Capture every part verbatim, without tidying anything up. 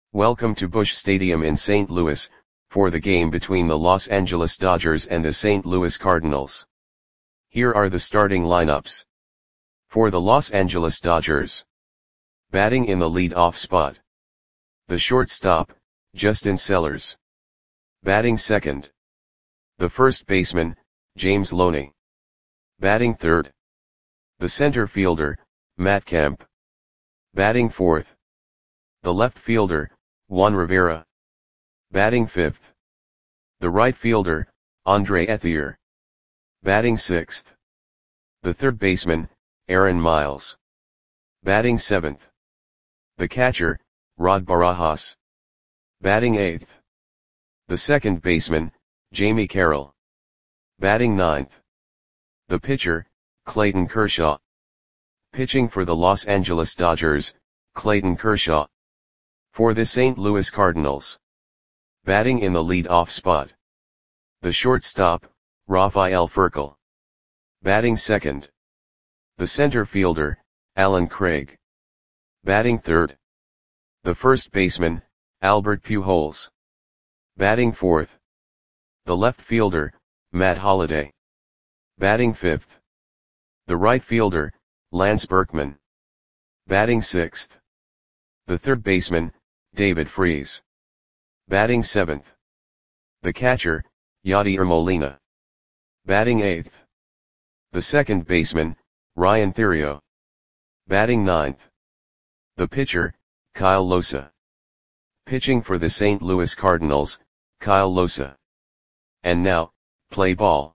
Welcome to Busch Stadium in Saint Louis, for the game between the Los Angeles Dodgers and the Saint Louis Cardinals. Here are the starting lineups. For the Los Angeles Dodgers. Batting in the lead-off spot. The shortstop, Justin Sellers. Batting second. The first baseman, James Loney. Batting third. The center fielder, Matt Kemp. Batting fourth. The left fielder, Juan Rivera. Batting fifth. The right fielder, Andre Ethier. Batting sixth. The third baseman, Aaron Miles. Batting seventh. The catcher, Rod Barajas. Batting eighth. The second baseman, Jamie Carroll. Batting ninth. The pitcher, Clayton Kershaw. Pitching for the Los Angeles Dodgers, Clayton Kershaw. For the Saint Louis Cardinals. Batting in the lead-off spot. The shortstop, Rafael Furcal. Batting second. The center fielder, Alan Craig. Batting third. The first baseman, Albert Pujols. Batting fourth. The left fielder, Matt Holliday. Batting fifth. The right fielder, Lance Berkman. Batting sixth. The third baseman, David Freese. Batting seventh. The catcher, Yadier Molina. Batting eighth. The second baseman, Ryan Theriot. Batting ninth. The pitcher, Kyle Losa. Pitching for the Saint Louis Cardinals, Kyle Losa. And now, play ball.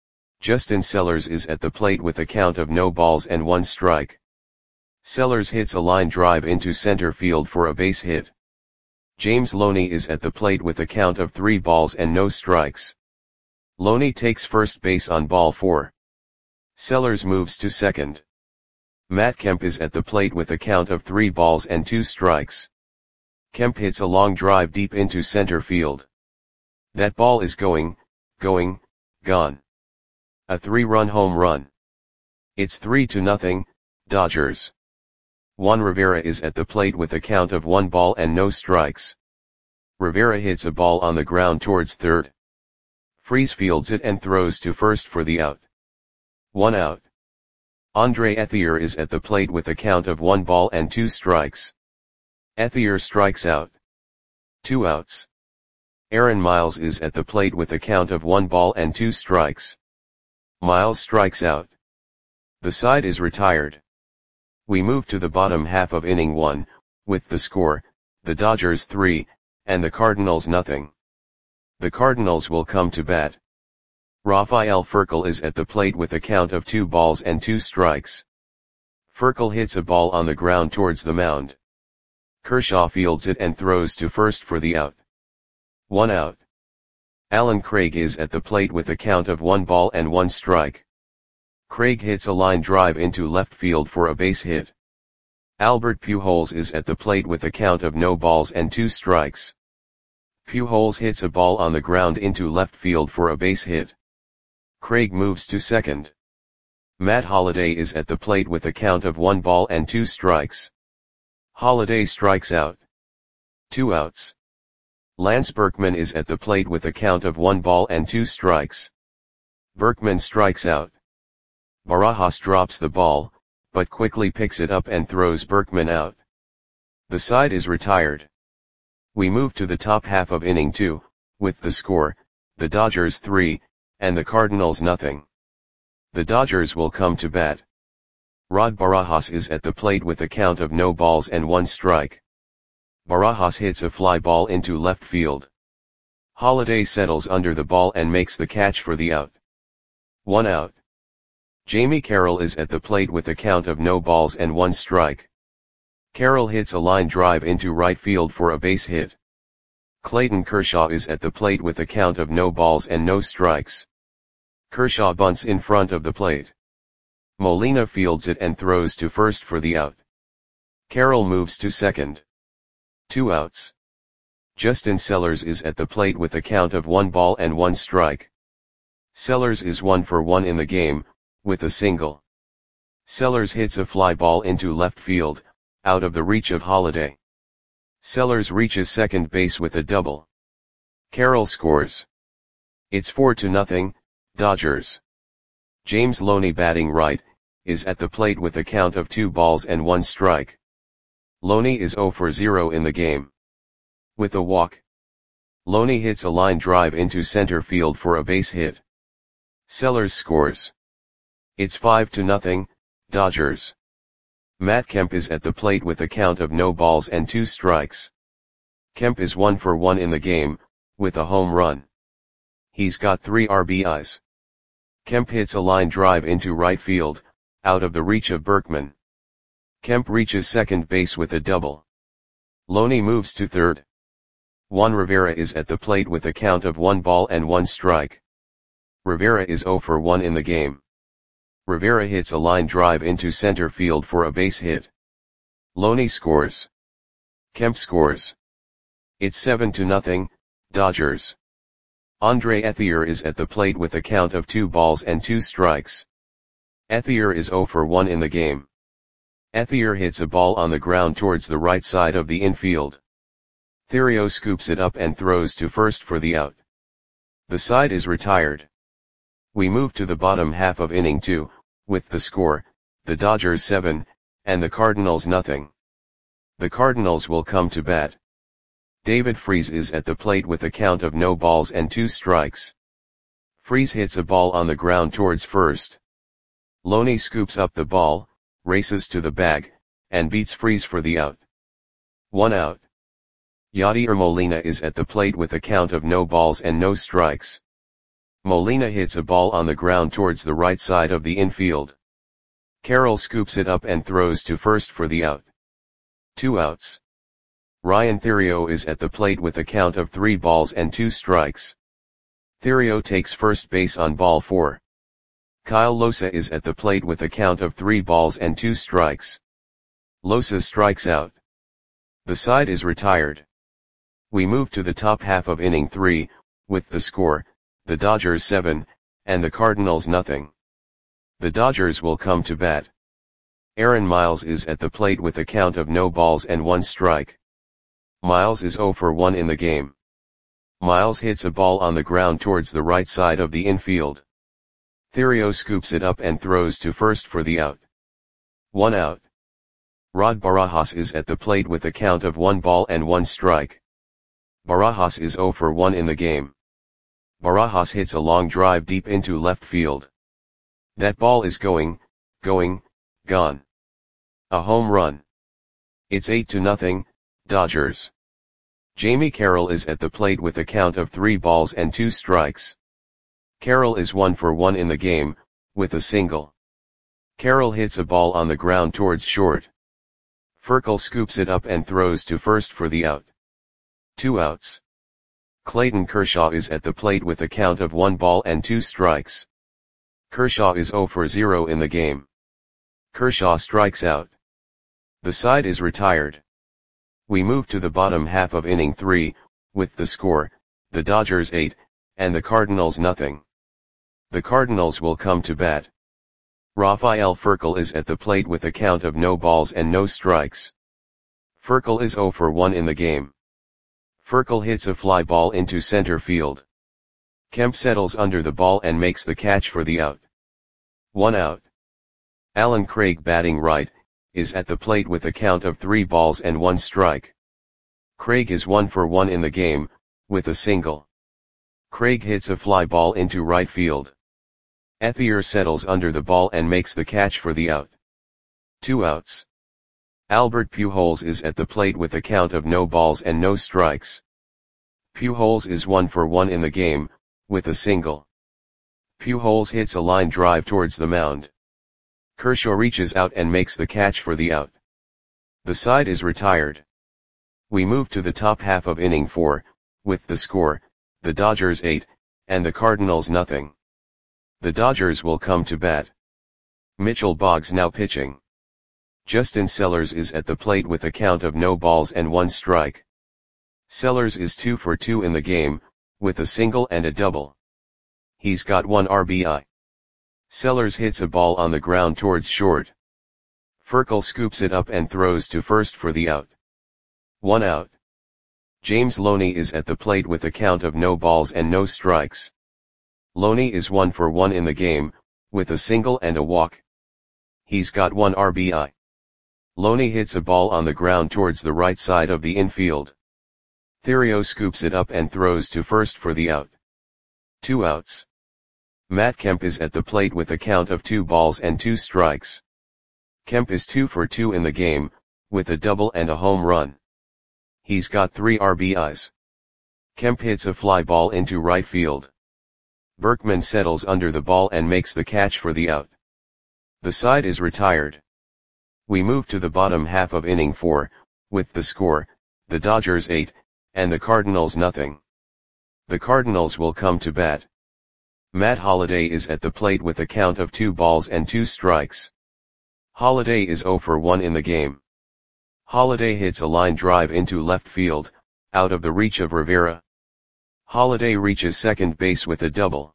Justin Sellers is at the plate with a count of no balls and one strike. Sellers hits a line drive into center field for a base hit. James Loney is at the plate with a count of three balls and no strikes. Loney takes first base on ball four. Sellers moves to second. Matt Kemp is at the plate with a count of three balls and two strikes. Kemp hits a long drive deep into center field. That ball is going, going, gone. A three-run home run. It's three to nothing, Dodgers. Juan Rivera is at the plate with a count of one ball and no strikes. Rivera hits a ball on the ground towards third. Freese fields it and throws to first for the out. One out. Andre Ethier is at the plate with a count of one ball and two strikes. Ethier strikes out. Two outs. Aaron Miles is at the plate with a count of one ball and two strikes. Miles strikes out. The side is retired. We move to the bottom half of inning one, with the score, the Dodgers three, and the Cardinals nothing. The Cardinals will come to bat. Rafael Furcal is at the plate with a count of two balls and two strikes. Furcal hits a ball on the ground towards the mound. Kershaw fields it and throws to first for the out. One out. Alan Craig is at the plate with a count of one ball and one strike. Craig hits a line drive into left field for a base hit. Albert Pujols is at the plate with a count of no balls and two strikes. Pujols hits a ball on the ground into left field for a base hit. Craig moves to second. Matt Holliday is at the plate with a count of one ball and two strikes. Holliday strikes out. Two outs. Lance Berkman is at the plate with a count of one ball and two strikes. Berkman strikes out. Barajas drops the ball, but quickly picks it up and throws Berkman out. The side is retired. We move to the top half of inning two, with the score, the Dodgers three, and the Cardinals nothing. The Dodgers will come to bat. Rod Barajas is at the plate with a count of no balls and one strike. Barajas hits a fly ball into left field. Holliday settles under the ball and makes the catch for the out. One out. Jamie Carroll is at the plate with a count of no balls and one strike. Carroll hits a line drive into right field for a base hit. Clayton Kershaw is at the plate with a count of no balls and no strikes. Kershaw bunts in front of the plate. Molina fields it and throws to first for the out. Carroll moves to second. Two outs. Justin Sellers is at the plate with a count of one ball and one strike. Sellers is one for one in the game, with a single. Sellers hits a fly ball into left field, out of the reach of Holliday. Sellers reaches second base with a double. Carroll scores. It's four to nothing, Dodgers. James Loney, batting right, is at the plate with a count of two balls and one strike. Loney is zero for zero in the game. With a walk, Loney hits a line drive into center field for a base hit. Sellers scores. It's five to nothing, Dodgers. Matt Kemp is at the plate with a count of no balls and two strikes. Kemp is one for one in the game, with a home run. He's got three R B Is. Kemp hits a line drive into right field, out of the reach of Berkman. Kemp reaches second base with a double. Loney moves to third. Juan Rivera is at the plate with a count of one ball and one strike. Rivera is zero for one in the game. Rivera hits a line drive into center field for a base hit. Loney scores. Kemp scores. It's seven to nothing, Dodgers. Andre Ethier is at the plate with a count of two balls and two strikes. Ethier is zero for one in the game. Ethier hits a ball on the ground towards the right side of the infield. Theriot scoops it up and throws to first for the out. The side is retired. We move to the bottom half of inning two, with the score, the Dodgers seven, and the Cardinals nothing. The Cardinals will come to bat. David Freese is at the plate with a count of no balls and two strikes. Freese hits a ball on the ground towards first. Loney scoops up the ball, races to the bag, and beats Freese for the out. One out. Yadier Molina is at the plate with a count of no balls and no strikes. Molina hits a ball on the ground towards the right side of the infield. Carroll scoops it up and throws to first for the out. Two outs. Ryan Theriot is at the plate with a count of three balls and two strikes. Theriot takes first base on ball four. Kyle Losa is at the plate with a count of three balls and two strikes. Losa strikes out. The side is retired. We move to the top half of inning three, with the score, the Dodgers seven, and the Cardinals nothing. The Dodgers will come to bat. Aaron Miles is at the plate with a count of no balls and one strike. Miles is zero for one in the game. Miles hits a ball on the ground towards the right side of the infield. Theriot scoops it up and throws to first for the out. One out. Rod Barajas is at the plate with a count of one ball and one strike. Barajas is zero for one in the game. Barajas hits a long drive deep into left field. That ball is going, going, gone. A home run. It's eight to nothing, Dodgers. Jamie Carroll is at the plate with a count of three balls and two strikes. Carroll is one for one in the game, with a single. Carroll hits a ball on the ground towards short. Furkel scoops it up and throws to first for the out. Two outs. Clayton Kershaw is at the plate with a count of one ball and two strikes. Kershaw is zero for zero in the game. Kershaw strikes out. The side is retired. We move to the bottom half of inning three, with the score, the Dodgers eight, and the Cardinals nothing. The Cardinals will come to bat. Rafael Furcal is at the plate with a count of no balls and no strikes. Furcal is zero for one in the game. Furcal hits a fly ball into center field. Kemp settles under the ball and makes the catch for the out. One out. Alan Craig, batting right, is at the plate with a count of three balls and one strike. Craig is one for one in the game, with a single. Craig hits a fly ball into right field. Ethier settles under the ball and makes the catch for the out. Two outs. Albert Pujols is at the plate with a count of no balls and no strikes. Pujols is one for one in the game, with a single. Pujols hits a line drive towards the mound. Kershaw reaches out and makes the catch for the out. The side is retired. We move to the top half of inning four, with the score, the Dodgers eight, and the Cardinals nothing. The Dodgers will come to bat. Mitchell Boggs now pitching. Justin Sellers is at the plate with a count of no balls and one strike. Sellers is two for two in the game, with a single and a double. He's got one R B I. Sellers hits a ball on the ground towards short. Furcal scoops it up and throws to first for the out. One out. James Loney is at the plate with a count of no balls and no strikes. Loney is one for one in the game, with a single and a walk. He's got one R B I. Loney hits a ball on the ground towards the right side of the infield. Theriot scoops it up and throws to first for the out. Two outs. Matt Kemp is at the plate with a count of two balls and two strikes. Kemp is two for two in the game, with a double and a home run. He's got three R B Is. Kemp hits a fly ball into right field. Berkman settles under the ball and makes the catch for the out. The side is retired. We move to the bottom half of inning four, with the score, the Dodgers eight, and the Cardinals nothing. The Cardinals will come to bat. Matt Holliday is at the plate with a count of two balls and two strikes. Holliday is zero for one in the game. Holliday hits a line drive into left field, out of the reach of Rivera. Holliday reaches second base with a double.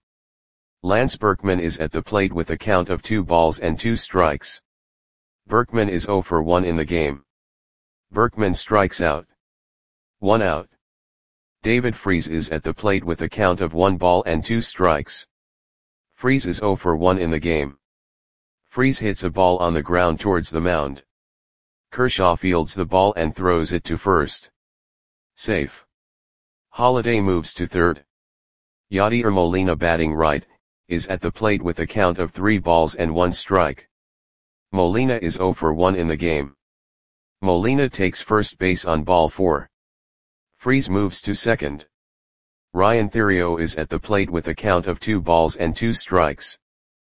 Lance Berkman is at the plate with a count of two balls and two strikes. Berkman is zero for one in the game. Berkman strikes out. One out. David Freese is at the plate with a count of one ball and two strikes. Freese is zero for one in the game. Freese hits a ball on the ground towards the mound. Kershaw fields the ball and throws it to first. Safe. Holliday moves to third. Yadier Molina, batting right, is at the plate with a count of three balls and one strike. Molina is zero for one in the game. Molina takes first base on ball four. Freese moves to second. Ryan Theriot is at the plate with a count of two balls and two strikes.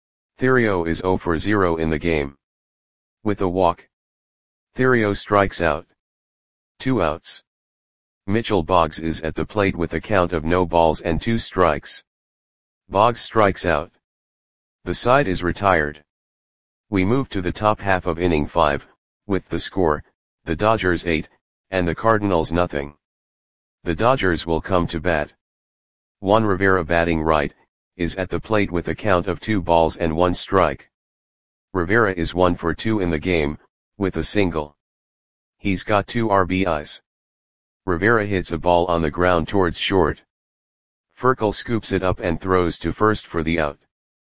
Theriot is zero for zero in the game. With a walk, Theriot strikes out. Two outs. Mitchell Boggs is at the plate with a count of no balls and two strikes. Boggs strikes out. The side is retired. We move to the top half of inning five, with the score, the Dodgers eight, and the Cardinals nothing. The Dodgers will come to bat. Juan Rivera, batting right, is at the plate with a count of two balls and one strike. Rivera is one for two in the game, with a single. He's got two R B Is. Rivera hits a ball on the ground towards short. Furcal scoops it up and throws to first for the out.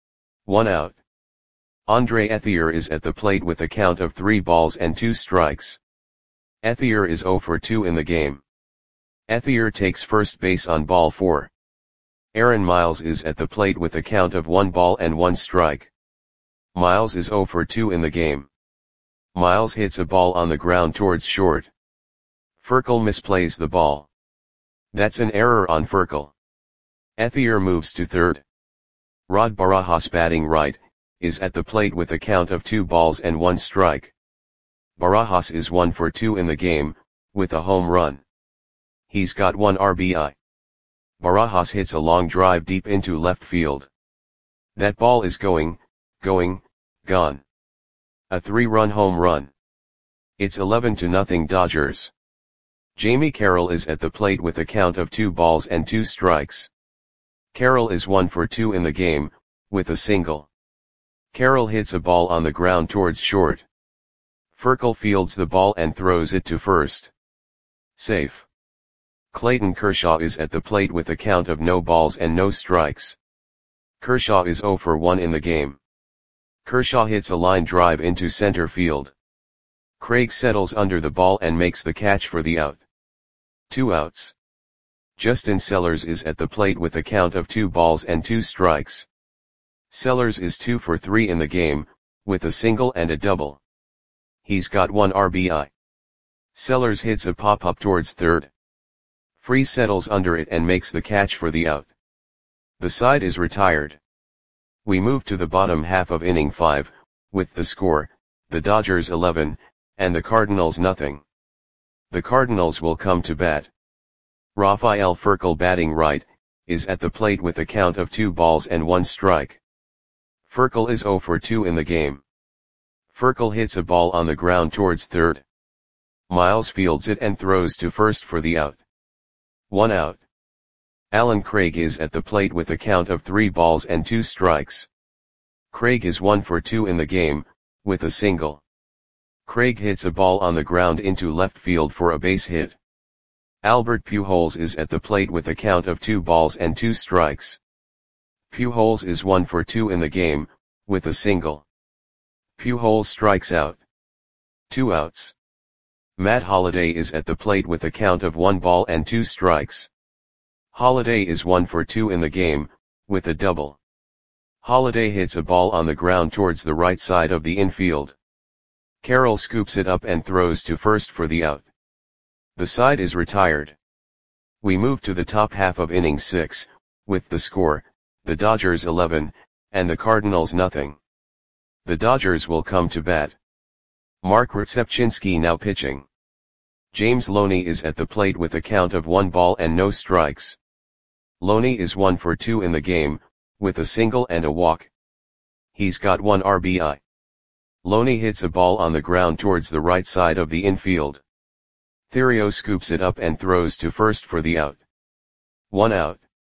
One out. Andre Ethier is at the plate with a count of three balls and two strikes. Ethier is zero for two in the game. Ethier takes first base on ball four. Aaron Miles is at the plate with a count of one ball and one strike. Miles is zero for two in the game. Miles hits a ball on the ground towards short. Furcal misplays the ball. That's an error on Furcal. Ethier moves to third. Rod Barajas, batting right, is at the plate with a count of two balls and one strike. Barajas is one for two in the game, with a home run. He's got one R B I. Barajas hits a long drive deep into left field. That ball is going, going, gone. A three-run home run. It's eleven to nothing Dodgers. Jamie Carroll is at the plate with a count of two balls and two strikes. Carroll is one for two in the game, with a single. Carroll hits a ball on the ground towards short. Furcal fields the ball and throws it to first. Safe. Clayton Kershaw is at the plate with a count of no balls and no strikes. Kershaw is zero for one in the game. Kershaw hits a line drive into center field. Craig settles under the ball and makes the catch for the out. Two outs. Justin Sellers is at the plate with a count of two balls and two strikes. Sellers is two for three in the game, with a single and a double. He's got one R B I. Sellers hits a pop-up towards third. Freese settles under it and makes the catch for the out. The side is retired. We move to the bottom half of inning five, with the score, the Dodgers eleven, and the Cardinals nothing. The Cardinals will come to bat. Rafael Furcal, batting right, is at the plate with a count of two balls and one strike. Furcal is zero for two in the game. Furcal hits a ball on the ground towards third. Miles fields it and throws to first for the out. One out. Alan Craig is at the plate with a count of three balls and two strikes. Craig is one for two in the game, with a single. Craig hits a ball on the ground into left field for a base hit. Albert Pujols is at the plate with a count of two balls and two strikes. Pujols is one for two in the game, with a single. Pujols strikes out. Two outs. Matt Holliday is at the plate with a count of one ball and two strikes. Holliday is one for two in the game, with a double. Holliday hits a ball on the ground towards the right side of the infield. Carroll scoops it up and throws to first for the out. The side is retired. We move to the top half of inning six, with the score, the Dodgers eleven, and the Cardinals nothing. The Dodgers will come to bat. Mark Rzepczynski now pitching. James Loney is at the plate with a count of one ball and no strikes. Loney is one for two in the game, with a single and a walk. He's got one R B I. Loney hits a ball on the ground towards the right side of the infield. Theriot scoops it up and throws to first for the out. One out.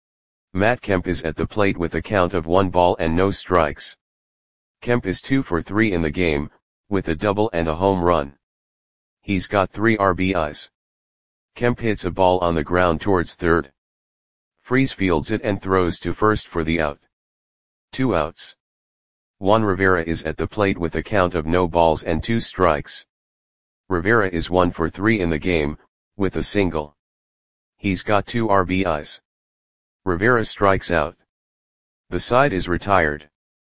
Matt Kemp is at the plate with a count of one ball and no strikes. Kemp is two for three in the game, with a double and a home run. He's got three R B Is. Kemp hits a ball on the ground towards third. Freese fields it and throws to first for the out. Two outs. Juan Rivera is at the plate with a count of no balls and two strikes. Rivera is one for three in the game, with a single. He's got two R B Is. Rivera strikes out. The side is retired.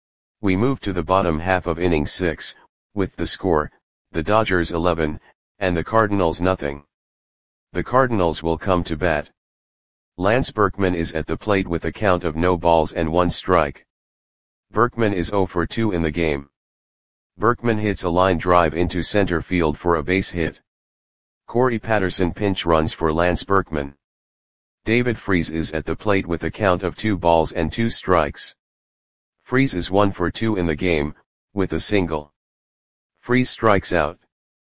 We move to the bottom half of inning six, with the score, the Dodgers eleven, and the Cardinals nothing. The Cardinals will come to bat. Lance Berkman is at the plate with a count of no balls and one strike. Berkman is zero for two in the game. Berkman hits a line drive into center field for a base hit. Corey Patterson pinch runs for Lance Berkman. David Freese is at the plate with a count of two balls and two strikes. Freese is one for two in the game, with a single. Freese strikes out.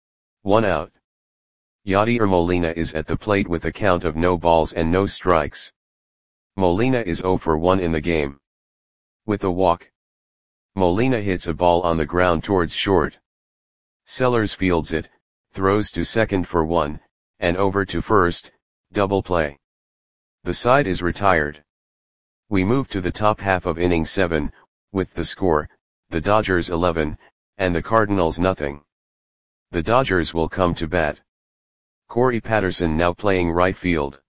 One out. Yadier Molina is at the plate with a count of no balls and no strikes. Molina is zero for one in the game. With a walk. Molina hits a ball on the ground towards short. Sellers fields it, throws to second for one, and over to first, double play. The side is retired. We move to the top half of inning seven, with the score, the Dodgers eleven, and the Cardinals nothing. The Dodgers will come to bat. Corey Patterson now playing right field.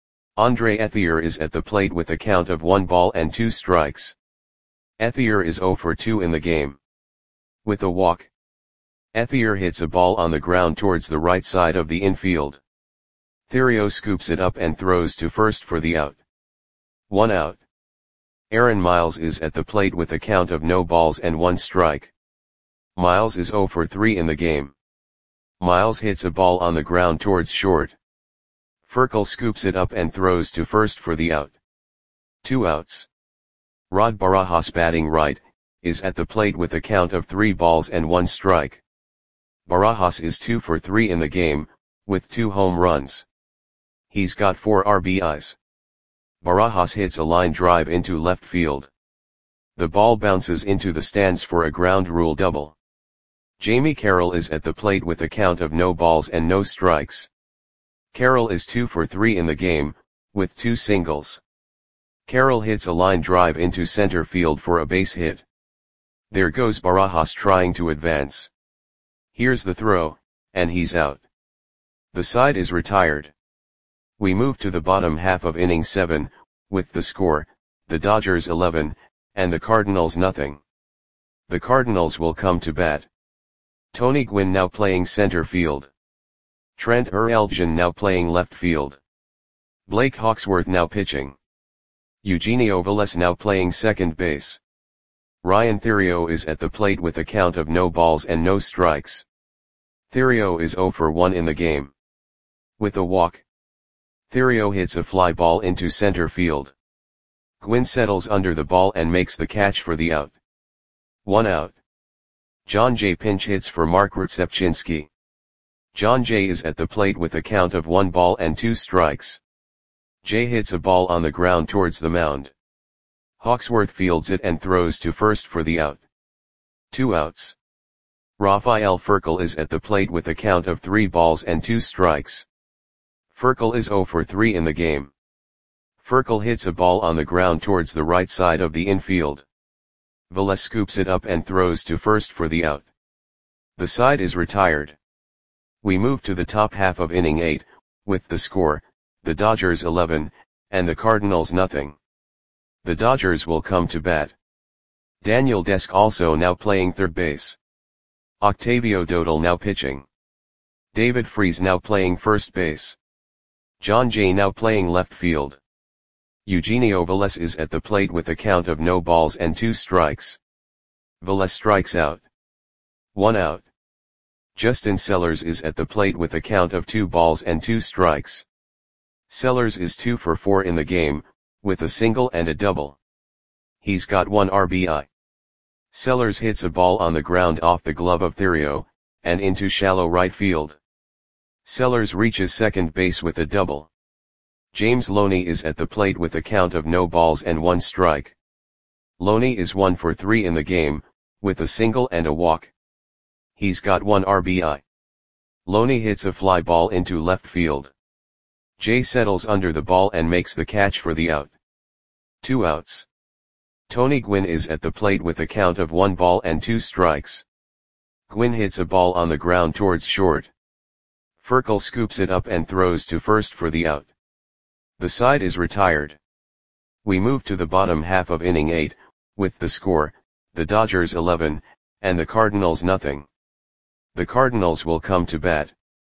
Andre Ethier is at the plate with a count of one ball and two strikes. Ethier is zero for two in the game. With a walk. Ethier hits a ball on the ground towards the right side of the infield. Theriot scoops it up and throws to first for the out. One out. Aaron Miles is at the plate with a count of no balls and one strike. Miles is zero for three in the game. Miles hits a ball on the ground towards short. Furkel scoops it up and throws to first for the out. Two outs. Rod Barajas batting right, is at the plate with a count of three balls and one strike. Barajas is two for three in the game, with two home runs. He's got four R B Is. Barajas hits a line drive into left field. The ball bounces into the stands for a ground rule double. Jamie Carroll is at the plate with a count of no balls and no strikes. Carroll is two for three in the game, with two singles. Carroll hits a line drive into center field for a base hit. There goes Barajas trying to advance. Here's the throw, and he's out. The side is retired. We move to the bottom half of inning seven, with the score, the Dodgers eleven, and the Cardinals nothing. The Cardinals will come to bat. Tony Gwynn now playing center field. Trent Ereljian now playing left field. Blake Hawksworth now pitching. Eugenio Velez now playing second base. Ryan Theriot is at the plate with a count of no balls and no strikes. Theriot is zero for one in the game. With a walk. Theriot hits a fly ball into center field. Gwynn settles under the ball and makes the catch for the out. One out. John Jay pinch hits for Mark Rzepczynski. John Jay is at the plate with a count of one ball and two strikes. Jay hits a ball on the ground towards the mound. Hawksworth fields it and throws to first for the out. Two outs. Rafael Furkel is at the plate with a count of three balls and two strikes. Furcal is zero for three in the game. Furcal hits a ball on the ground towards the right side of the infield. Velez scoops it up and throws to first for the out. The side is retired. We move to the top half of inning eight, with the score, the Dodgers eleven, and the Cardinals nothing. The Dodgers will come to bat. Daniel Desk also now playing third base. Octavio Dodal now pitching. David Freese now playing first base. John Jay now playing left field. Eugenio Velez is at the plate with a count of no balls and two strikes. Velez strikes out. One out. Justin Sellers is at the plate with a count of two balls and two strikes. Sellers is two for four in the game, with a single and a double. He's got one R B I. Sellers hits a ball on the ground off the glove of Theriot, and into shallow right field. Sellers reaches second base with a double. James Loney is at the plate with a count of no balls and one strike. Loney is one for three in the game, with a single and a walk. He's got one R B I. Loney hits a fly ball into left field. Jay settles under the ball and makes the catch for the out. Two outs. Tony Gwynn is at the plate with a count of one ball and two strikes. Gwynn hits a ball on the ground towards short. Furcal scoops it up and throws to first for the out. The side is retired. We move to the bottom half of inning eight, with the score, the Dodgers eleven, and the Cardinals nothing. The Cardinals will come to bat.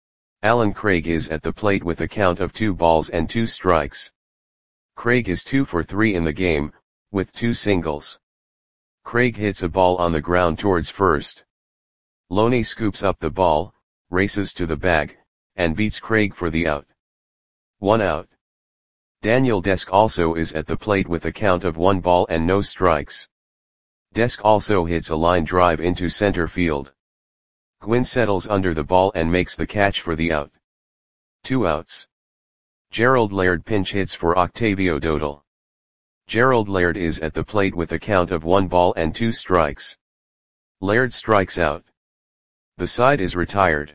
Alan Craig is at the plate with a count of two balls and two strikes. Craig is two for three in the game, with two singles. Craig hits a ball on the ground towards first. Loney scoops up the ball, races to the bag, and beats Craig for the out. One out. Daniel Desk also is at the plate with a count of one ball and no strikes. Desk also hits a line drive into center field. Gwynn settles under the ball and makes the catch for the out. Two outs. Gerald Laird pinch hits for Octavio Dodal. Gerald Laird is at the plate with a count of one ball and two strikes. Laird strikes out. The side is retired.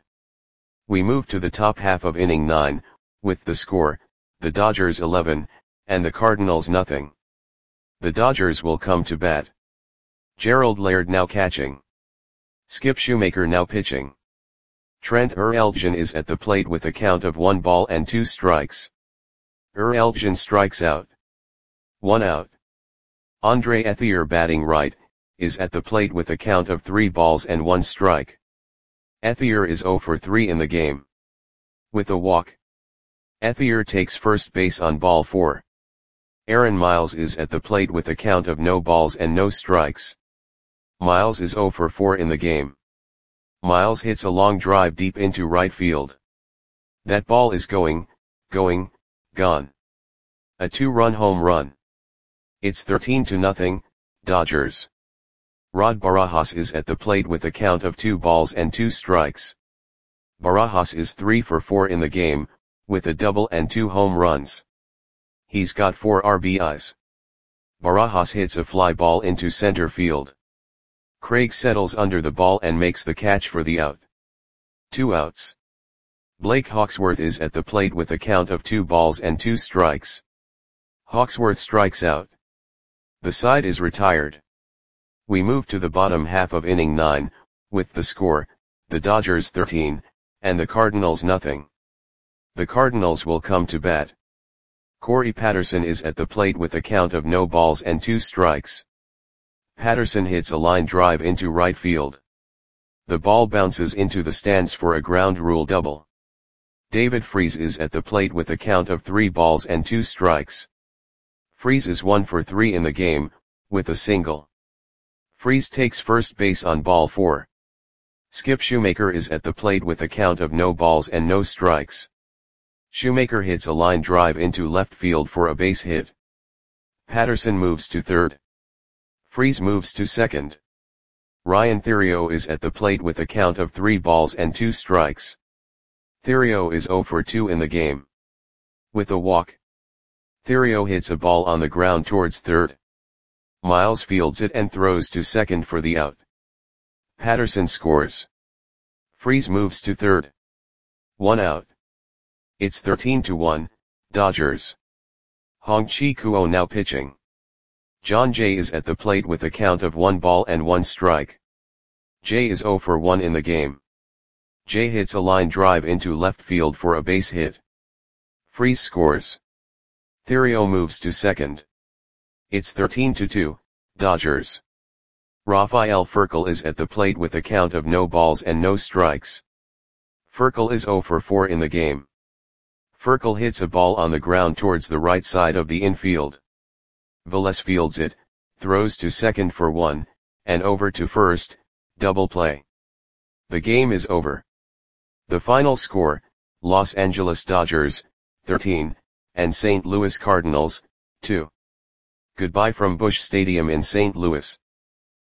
We move to the top half of inning nine, with the score, the Dodgers eleven, and the Cardinals nothing. The Dodgers will come to bat. Gerald Laird now catching. Skip Shoemaker now pitching. Trent Erelgin is at the plate with a count of one ball and two strikes. Erelgin strikes out. One out. Andre Ethier batting right, is at the plate with a count of three balls and one strike. Ethier is zero for three in the game. With a walk. Ethier takes first base on ball four. Aaron Miles is at the plate with a count of no balls and no strikes. Miles is zero for four in the game. Miles hits a long drive deep into right field. That ball is going, going, gone. A two-run home run. It's thirteen to nothing, Dodgers. Rod Barajas is at the plate with a count of two balls and two strikes. Barajas is three for four in the game, with a double and two home runs. He's got four R B Is. Barajas hits a fly ball into center field. Craig settles under the ball and makes the catch for the out. Two outs. Blake Hawksworth is at the plate with a count of two balls and two strikes. Hawksworth strikes out. The side is retired. We move to the bottom half of inning nine, with the score, the Dodgers thirteen, and the Cardinals nothing. The Cardinals will come to bat. Corey Patterson is at the plate with a count of no balls and two strikes. Patterson hits a line drive into right field. The ball bounces into the stands for a ground rule double. David Freese is at the plate with a count of three balls and two strikes. Freese is one for three in the game, with a single. Freese takes first base on ball four. Skip Shoemaker is at the plate with a count of no balls and no strikes. Shoemaker hits a line drive into left field for a base hit. Patterson moves to third. Freese moves to second. Ryan Theriot is at the plate with a count of three balls and two strikes. Theriot is zero for two in the game. With a walk. Theriot hits a ball on the ground towards third. Miles fields it and throws to second for the out. Patterson scores. Freese moves to third. One out. It's thirteen to one, Dodgers. Hong Chi-kuo now pitching. John Jay is at the plate with a count of one ball and one strike. Jay is zero for one in the game. Jay hits a line drive into left field for a base hit. Freese scores. Theriot moves to second. It's thirteen to two, Dodgers. Rafael Furcal is at the plate with a count of no balls and no strikes. Furcal is zero for four in the game. Furcal hits a ball on the ground towards the right side of the infield. Velez fields it, throws to second for one, and over to first, double play. The game is over. The final score, Los Angeles Dodgers, thirteen, and Saint Louis Cardinals, two. Goodbye from Busch Stadium in Saint Louis.